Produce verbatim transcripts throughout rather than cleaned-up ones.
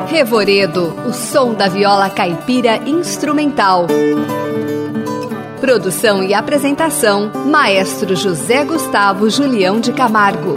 Revoredo, o som da viola caipira instrumental. Produção e apresentação, Maestro José Gustavo Julião de Camargo.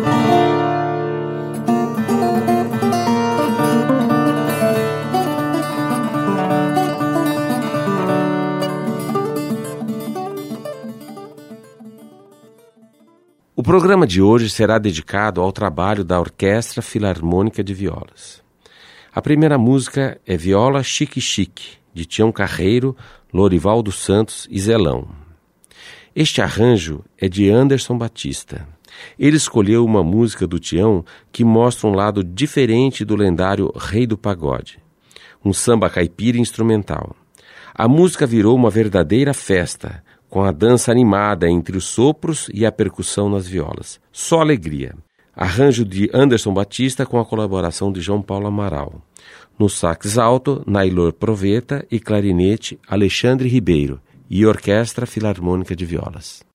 O programa de hoje será dedicado ao trabalho da Orquestra Filarmônica de Violas. A primeira música é Viola Chique Chique, de Tião Carreiro, Lorival dos Santos e Zelão. Este arranjo é de Anderson Batista. Ele escolheu uma música do Tião que mostra um lado diferente do lendário Rei do Pagode, um samba caipira instrumental. A música virou uma verdadeira festa, com a dança animada entre os sopros e a percussão nas violas. Só alegria. Arranjo de Anderson Batista com a colaboração de João Paulo Amaral. No sax alto, Nailor Proveta e clarinete, Alexandre Ribeiro e Orquestra Filarmônica de Violas.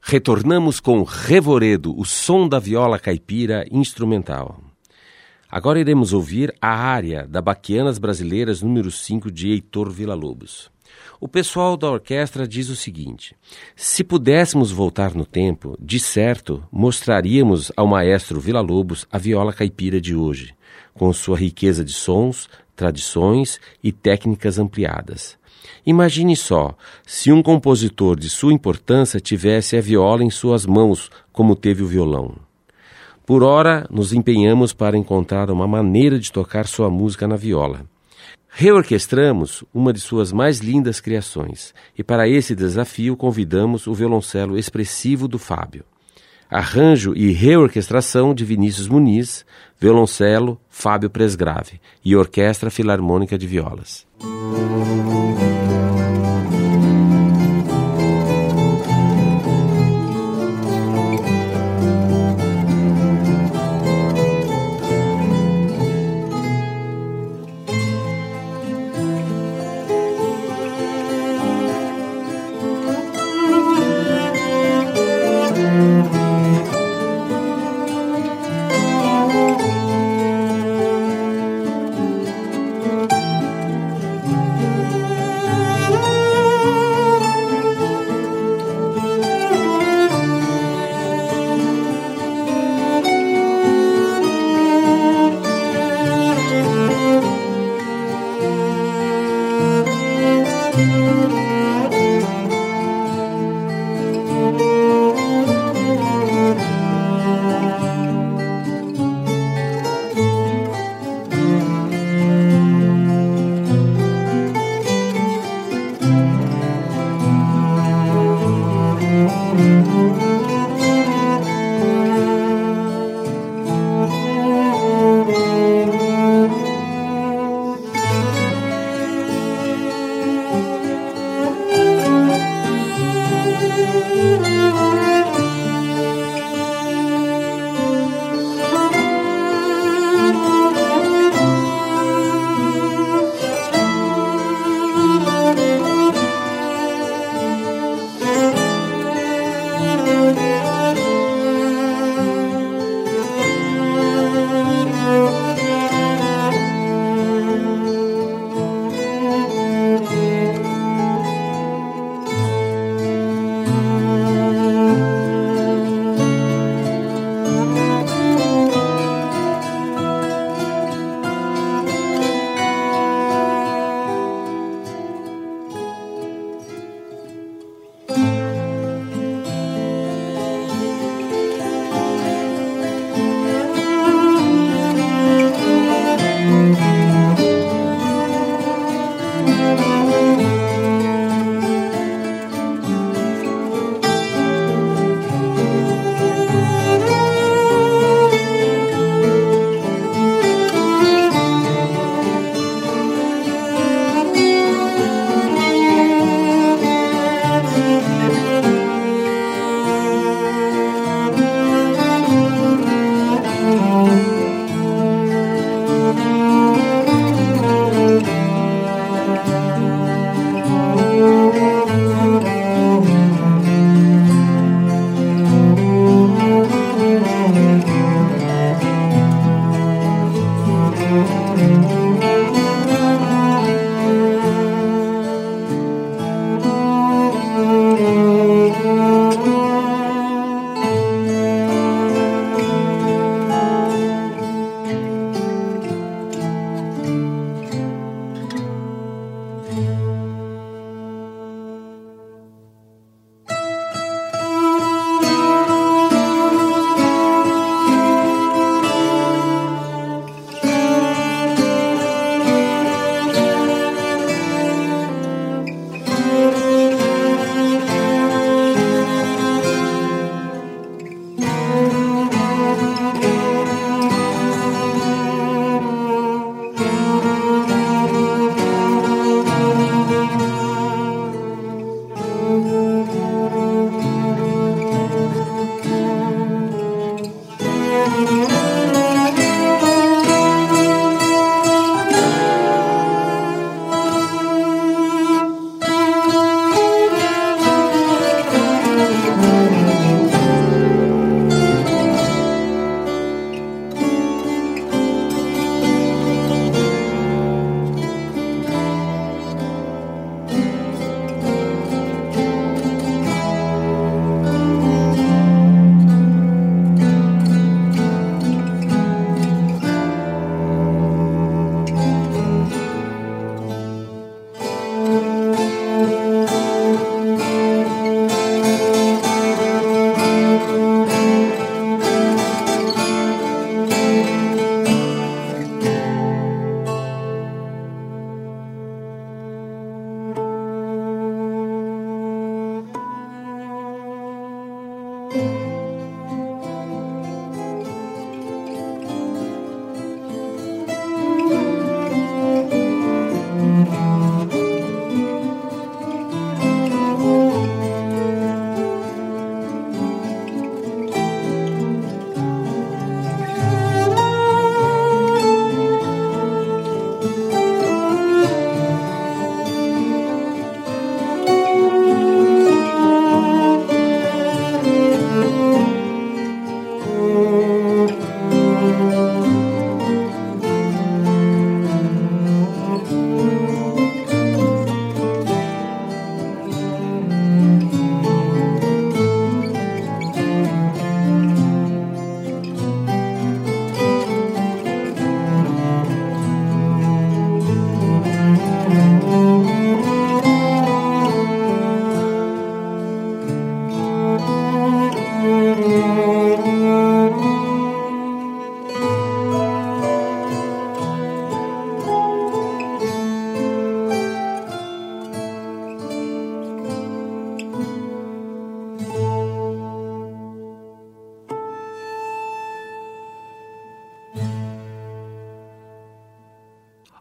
Retornamos com Revoredo, o som da viola caipira instrumental. Agora iremos ouvir a área da Baquianas Brasileiras número cinco de Heitor Villa-Lobos. O pessoal da orquestra diz o seguinte: se pudéssemos voltar no tempo, de certo mostraríamos ao maestro Villa-Lobos a viola caipira de hoje, com sua riqueza de sons, tradições e técnicas ampliadas. Imagine só, se um compositor de sua importância tivesse a viola em suas mãos, como teve o violão. Por ora, nos empenhamos para encontrar uma maneira de tocar sua música na viola. Reorquestramos uma de suas mais lindas criações, e para esse desafio convidamos o violoncelo expressivo do Fábio. Arranjo e reorquestração de Vinícius Muniz, violoncelo Fábio Presgrave e Orquestra Filarmônica de Violas.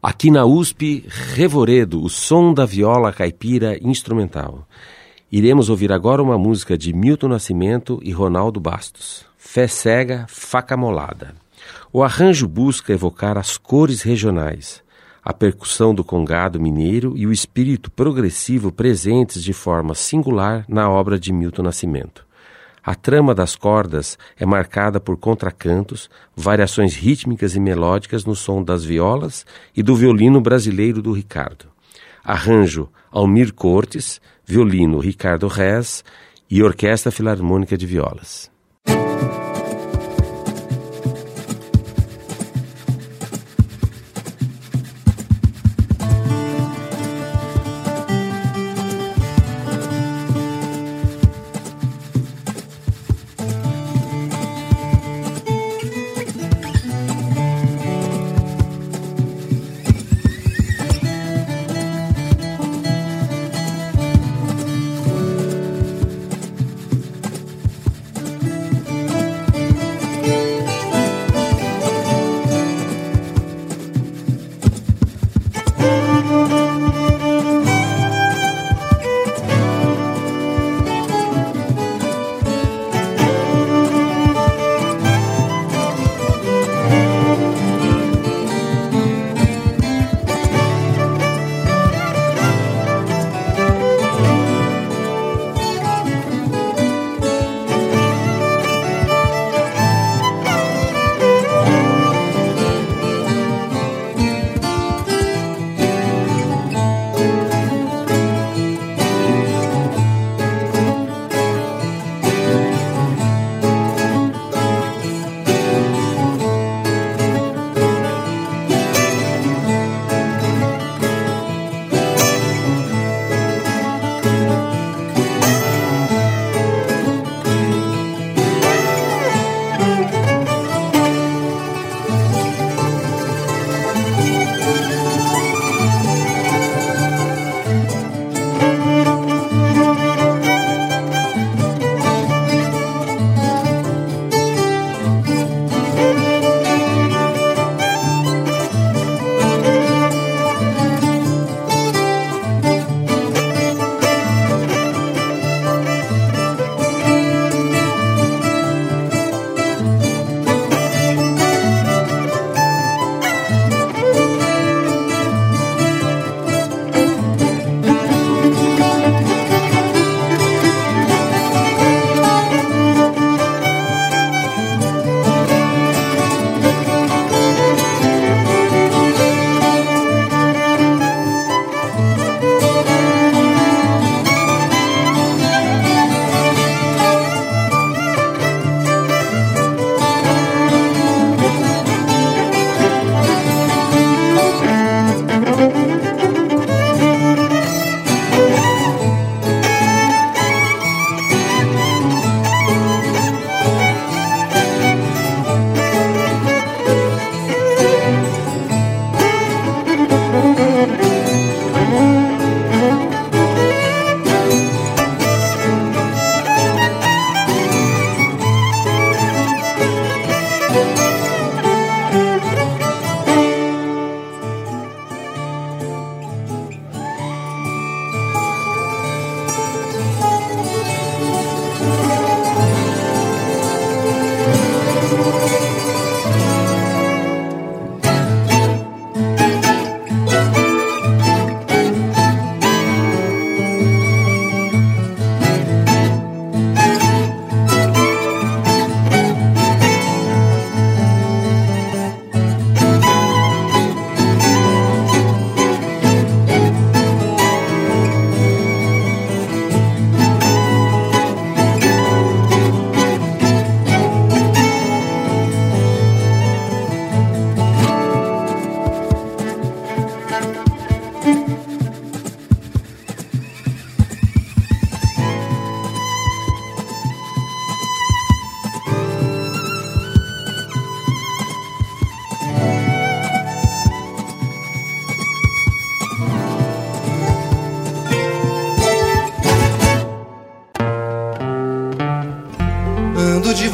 Aqui na U S P, Revoredo, o som da viola caipira instrumental. Iremos ouvir agora uma música de Milton Nascimento e Ronaldo Bastos. Fé cega, faca molada. O arranjo busca evocar as cores regionais, a percussão do congado mineiro e o espírito progressivo presentes de forma singular na obra de Milton Nascimento. A trama das cordas é marcada por contracantos, variações rítmicas e melódicas no som das violas e do violino brasileiro do Ricardo. Arranjo Almir Cortes, violino Ricardo Rez e Orquestra Filarmônica de Violas.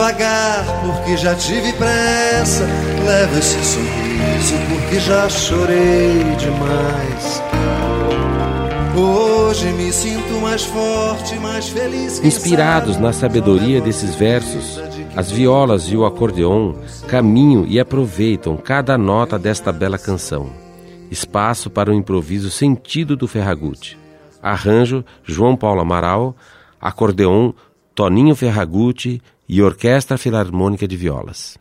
devagar, porque já tive pressa. Levo esse sorriso, porque já chorei demais. Hoje me sinto mais forte, mais feliz. Inspirados na sabedoria desses versos, as violas e o acordeon caminham e aproveitam cada nota desta bela canção. Espaço para o improviso sentido do Ferragut. Arranjo João Paulo Amaral, acordeon Toninho Ferragut e Orquestra Filarmônica de Violas.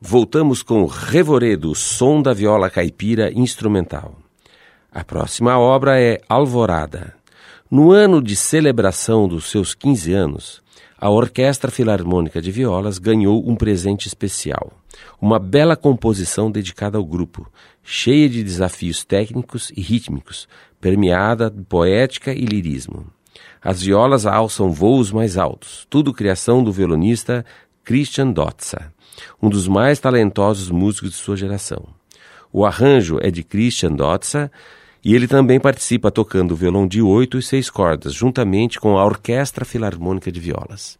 voltamos com Revoredo, som da viola caipira instrumental. A próxima obra é Alvorada. No ano de celebração dos seus quinze anos, a Orquestra Filarmônica de Violas ganhou um presente especial, uma bela composição dedicada ao grupo, cheia de desafios técnicos e rítmicos, permeada de poética e lirismo. As violas alçam voos mais altos, tudo criação do violonista Christian Dotza, um dos mais talentosos músicos de sua geração. O arranjo é de Christian Dotza e ele também participa tocando violão de oito e seis cordas, juntamente com a Orquestra Filarmônica de Violas.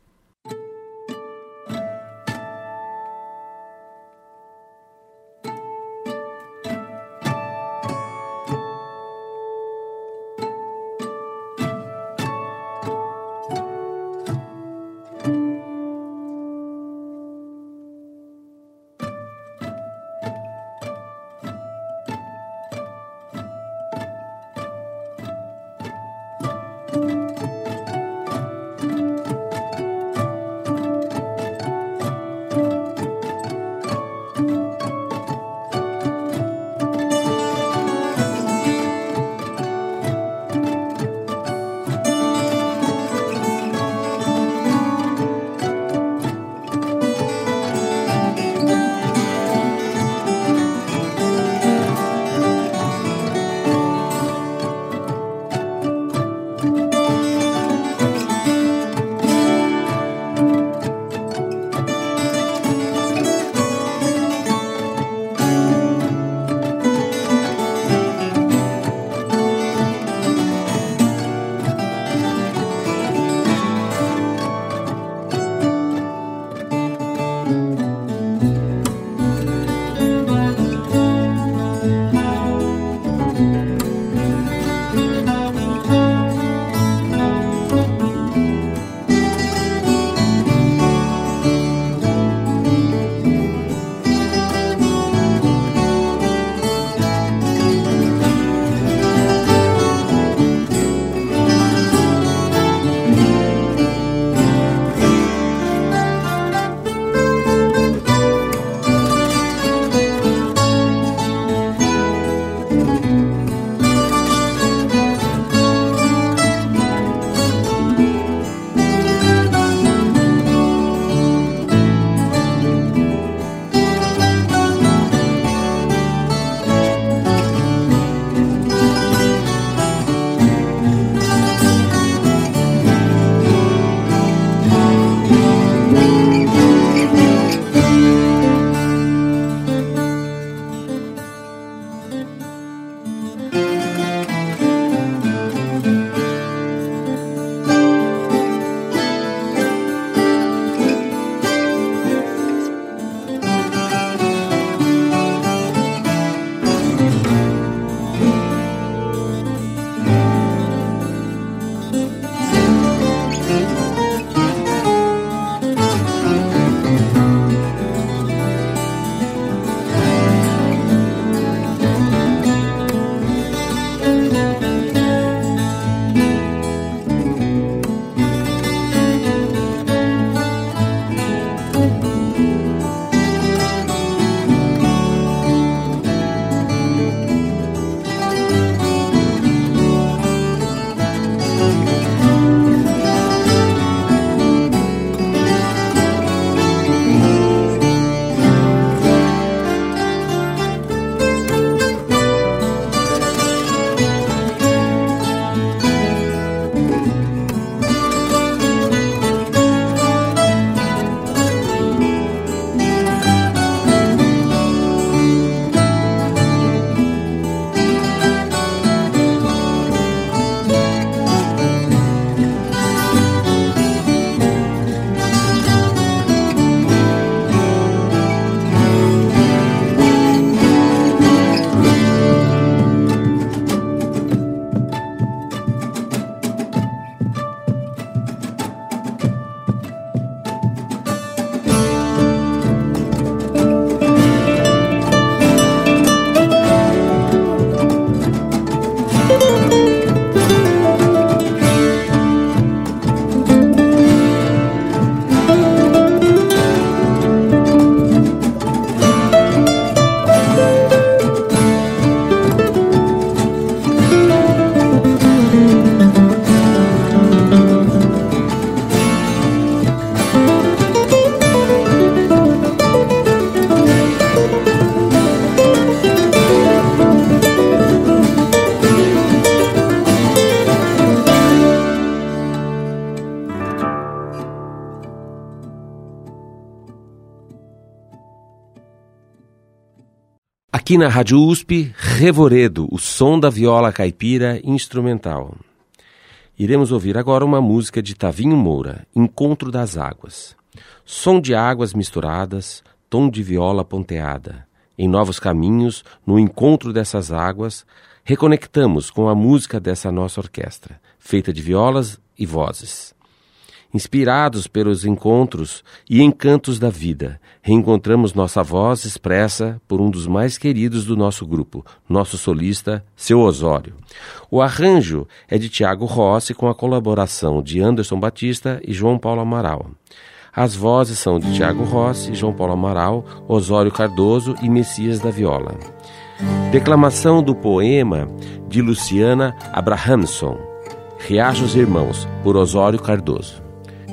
Aqui na Rádio U S P, Revoredo, o som da viola caipira instrumental. Iremos ouvir agora uma música de Tavinho Moura, Encontro das Águas. Som de águas misturadas, tom de viola ponteada. Em novos caminhos, no encontro dessas águas, reconectamos com a música dessa nossa orquestra, feita de violas e vozes. Inspirados pelos encontros e encantos da vida, reencontramos nossa voz expressa por um dos mais queridos do nosso grupo, nosso solista, Seu Osório. O arranjo é de Tiago Rossi com a colaboração de Anderson Batista e João Paulo Amaral. As vozes são de Tiago Rossi, João Paulo Amaral, Osório Cardoso e Messias da Viola. Declamação do poema de Luciana Abrahamson, Riachos Irmãos, por Osório Cardoso.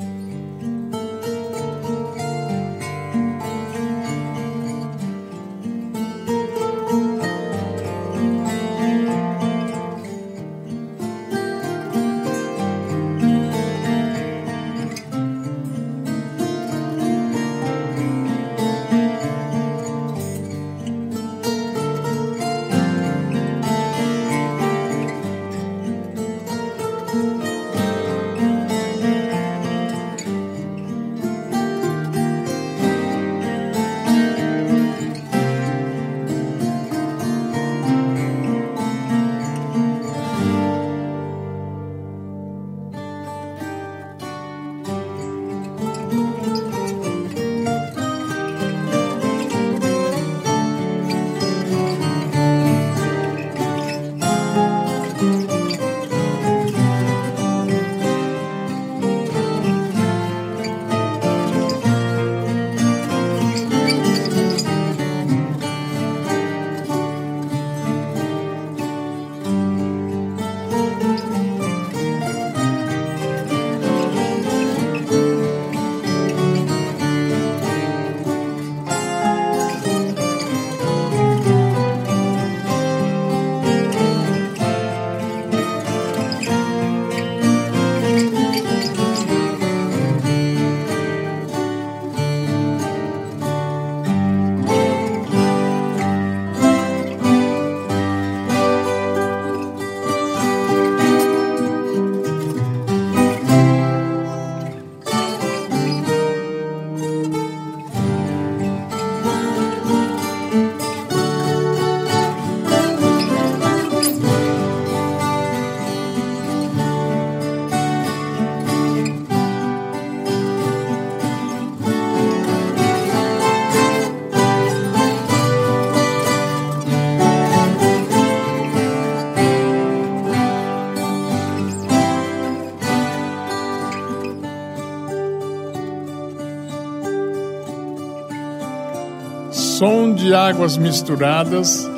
Som de águas misturadas,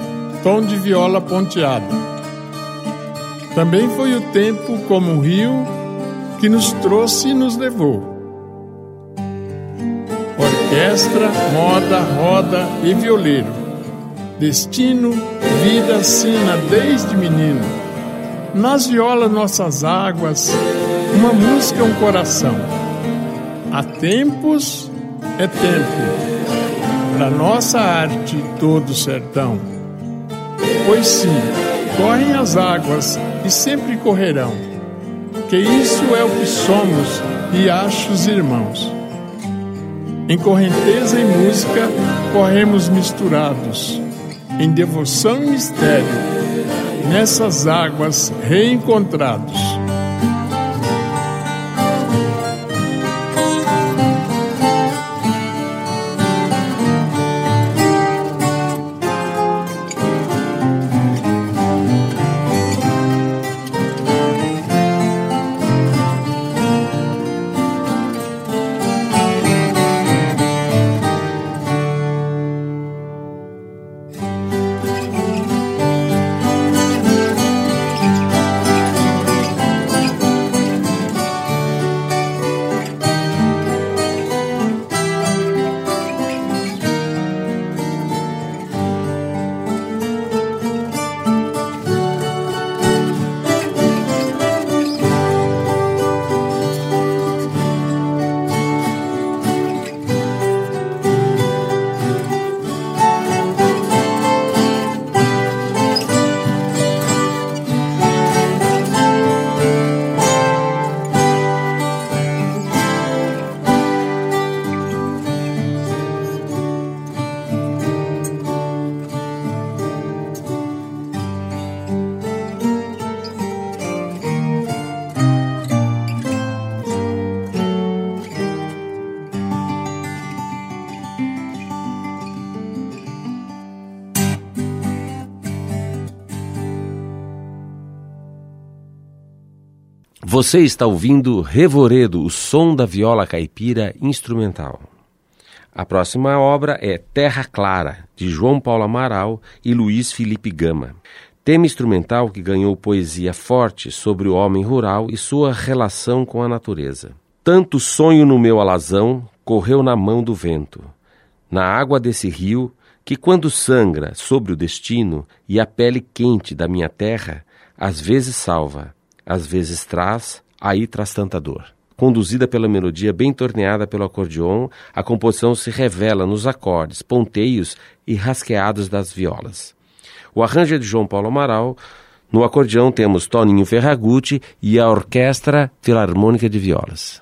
tom de viola ponteada. Também foi o tempo como um rio que nos trouxe e nos levou. Orquestra, moda, roda e violeiro. Destino, vida sina desde menino. Nas violas nossas águas, uma música é um coração. Há tempos é tempo. Da nossa arte todo sertão. Pois sim, correm as águas e sempre correrão, que isso é o que somos, riachos irmãos. Em correnteza e música corremos misturados, em devoção e mistério, nessas águas reencontrados. Você está ouvindo Revoredo, o som da viola caipira instrumental. A próxima obra é Terra Clara, de João Paulo Amaral e Luiz Felipe Gama. Tema instrumental que ganhou poesia forte sobre o homem rural e sua relação com a natureza. Tanto sonho no meu alazão correu na mão do vento, na água desse rio, que quando sangra sobre o destino e a pele quente da minha terra, às vezes salva, às vezes traz, aí traz tanta dor. Conduzida pela melodia bem torneada pelo acordeon, a composição se revela nos acordes, ponteios e rasqueados das violas. O arranjo é de João Paulo Amaral. No acordeão temos Toninho Ferragutti e a Orquestra Filarmônica de Violas.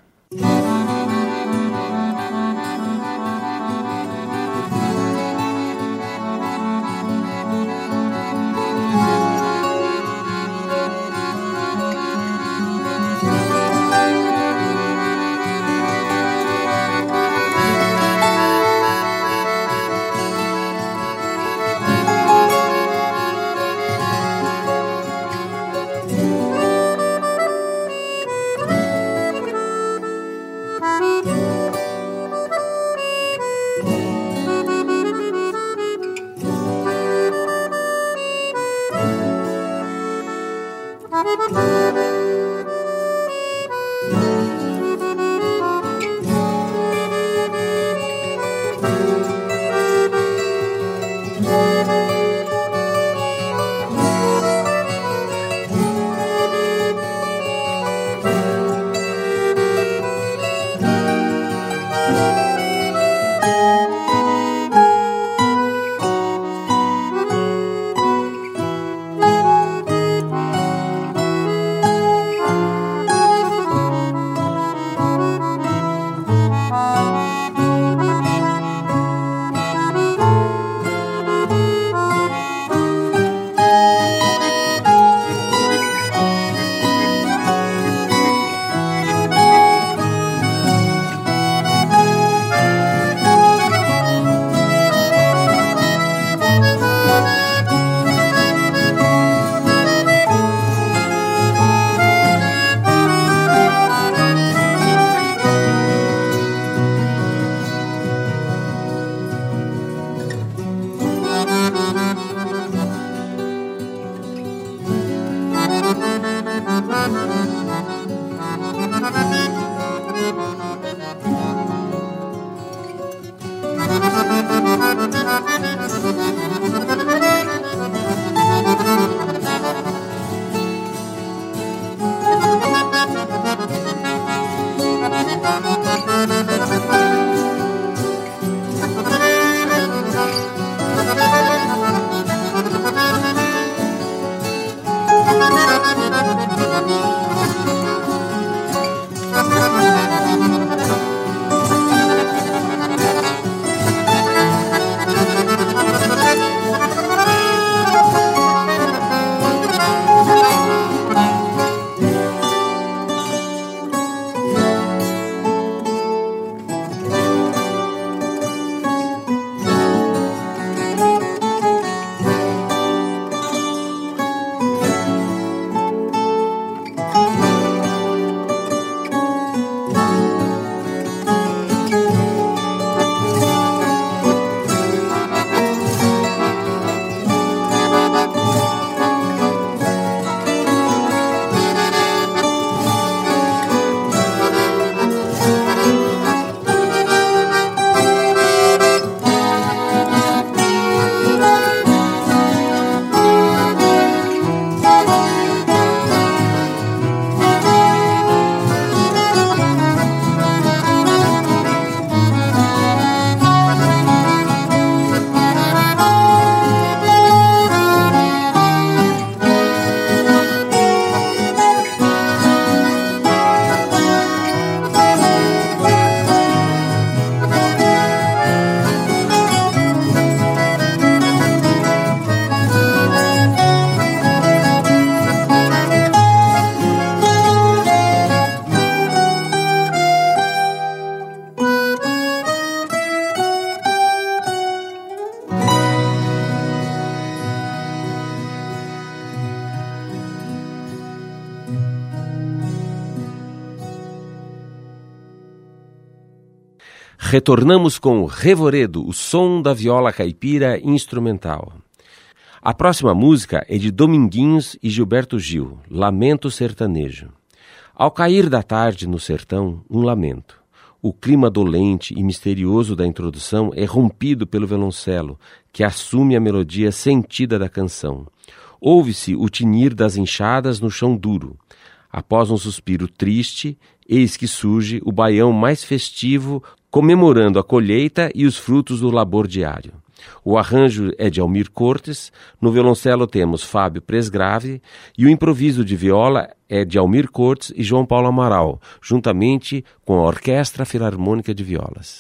Retornamos com Revoredo, o som da viola caipira instrumental. A próxima música é de Dominguinhos e Gilberto Gil, Lamento Sertanejo. Ao cair da tarde no sertão, um lamento. O clima dolente e misterioso da introdução é rompido pelo violoncelo, que assume a melodia sentida da canção. Ouve-se o tinir das enxadas no chão duro. Após um suspiro triste, eis que surge o baião mais festivo, comemorando a colheita e os frutos do labor diário. O arranjo é de Almir Cortes, no violoncelo temos Fábio Presgrave e o improviso de viola é de Almir Cortes e João Paulo Amaral, juntamente com a Orquestra Filarmônica de Violas.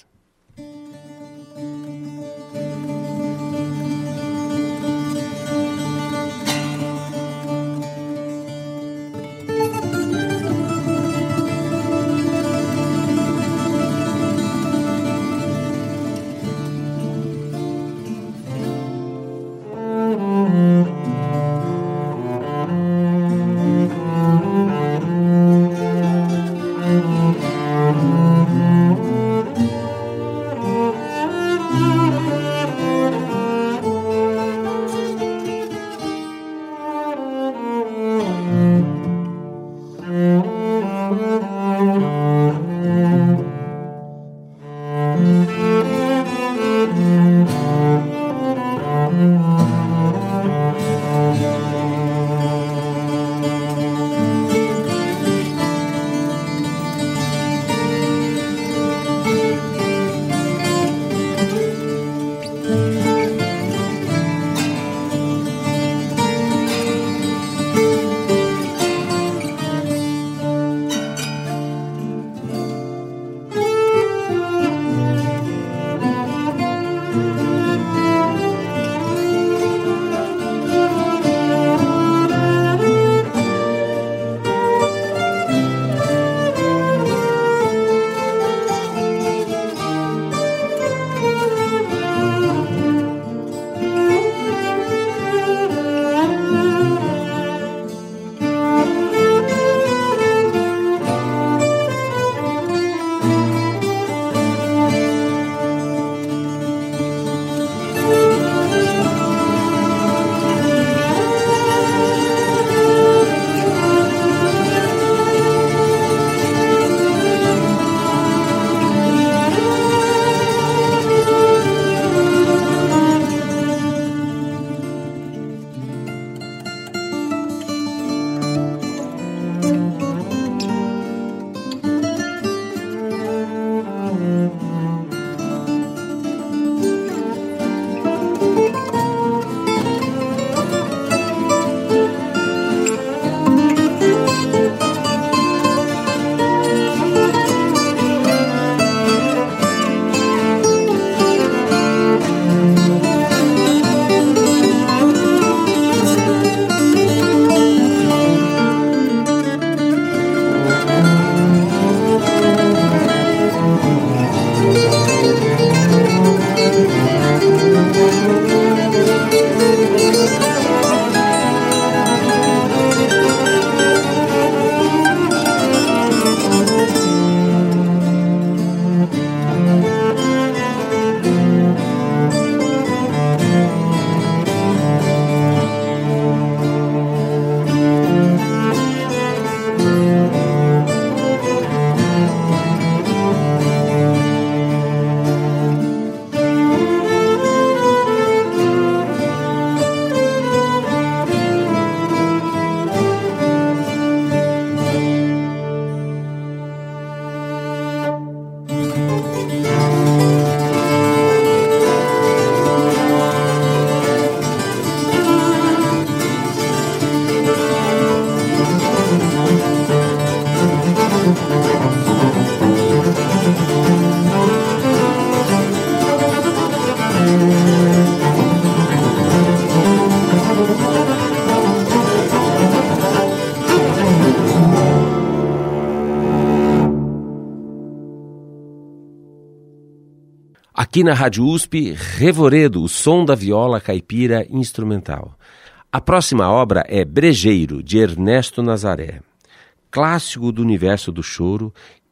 Aqui na Rádio U S P, Revoredo, o som da viola caipira instrumental. A próxima obra é Brejeiro, de Ernesto Nazaré. Clássico do universo do choro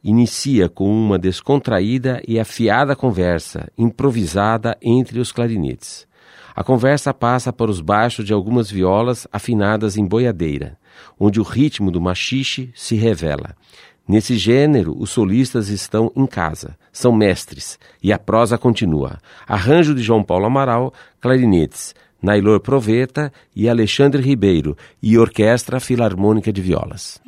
inicia com uma descontraída e afiada conversa, improvisada entre os clarinetes. A conversa passa para os baixos de algumas violas afinadas em boiadeira, onde o ritmo do machixe se revela. Nesse gênero, os solistas estão em casa, são mestres, e a prosa continua. Arranjo de João Paulo Amaral, clarinetes, Nailor Proveta e Alexandre Ribeiro, e Orquestra Filarmônica de Violas.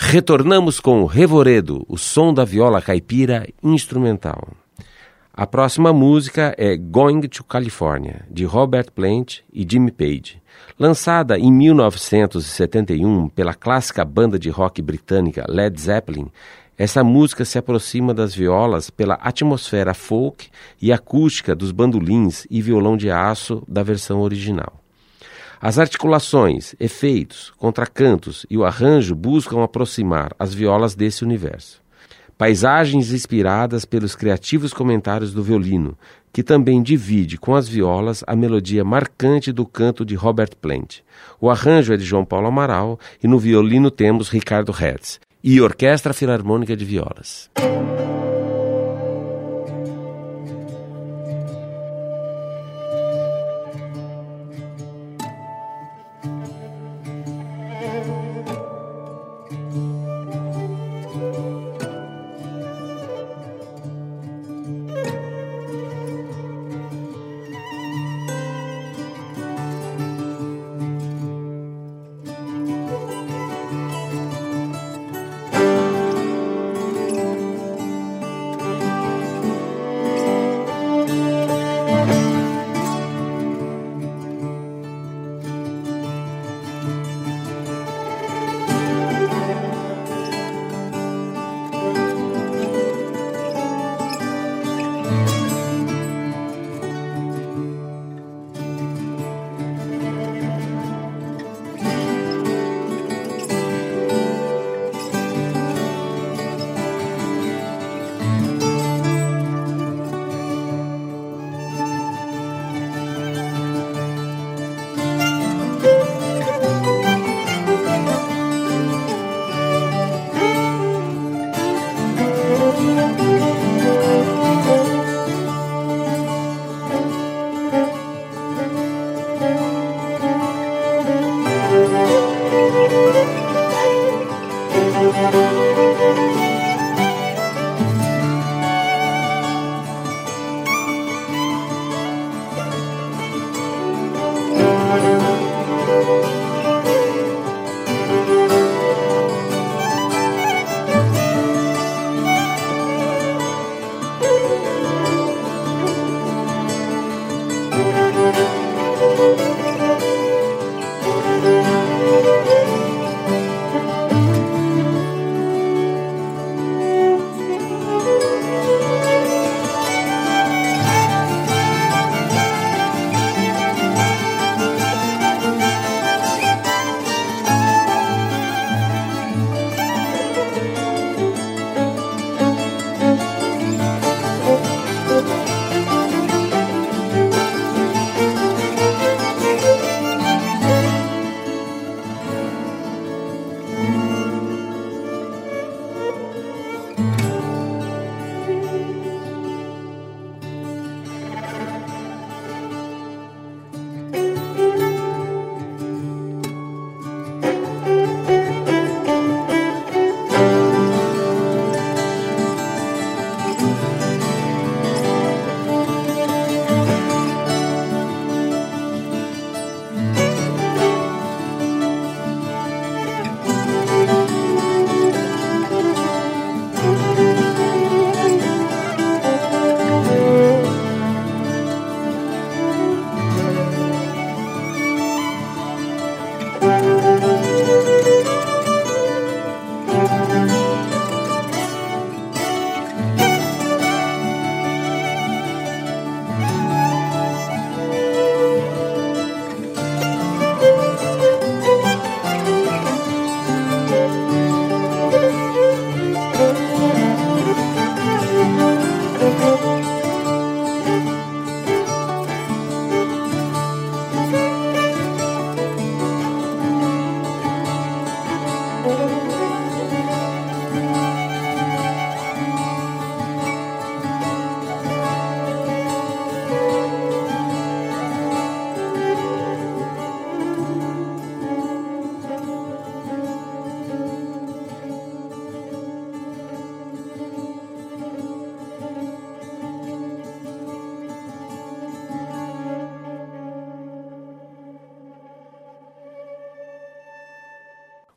Retornamos com o Revoredo, o som da viola caipira instrumental. A próxima música é Going to California, de Robert Plant e Jimmy Page. Lançada em mil novecentos e setenta e um pela clássica banda de rock britânica Led Zeppelin, essa música se aproxima das violas pela atmosfera folk e acústica dos bandolins e violão de aço da versão original. As articulações, efeitos, contracantos e o arranjo buscam aproximar as violas desse universo. Paisagens inspiradas pelos criativos comentários do violino, que também divide com as violas a melodia marcante do canto de Robert Plant. O arranjo é de João Paulo Amaral e no violino temos Ricardo Hertz e Orquestra Filarmônica de Violas.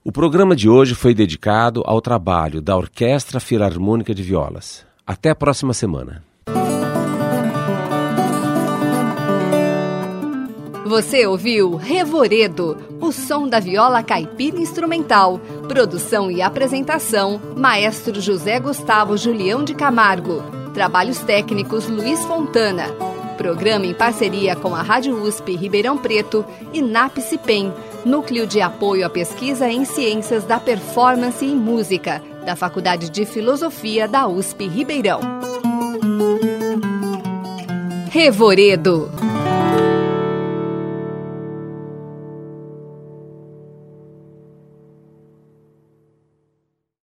O programa de hoje foi dedicado ao trabalho da Orquestra Filarmônica de Violas. Até a próxima semana. Você ouviu Revoredo, o som da viola caipira instrumental. Produção e apresentação, Maestro José Gustavo Julião de Camargo. Trabalhos técnicos, Luiz Fontana. Programa em parceria com a Rádio U S P Ribeirão Preto e NAPCIPEM, Núcleo de Apoio à Pesquisa em Ciências da Performance e Música, da Faculdade de Filosofia da U S P Ribeirão. Revoredo.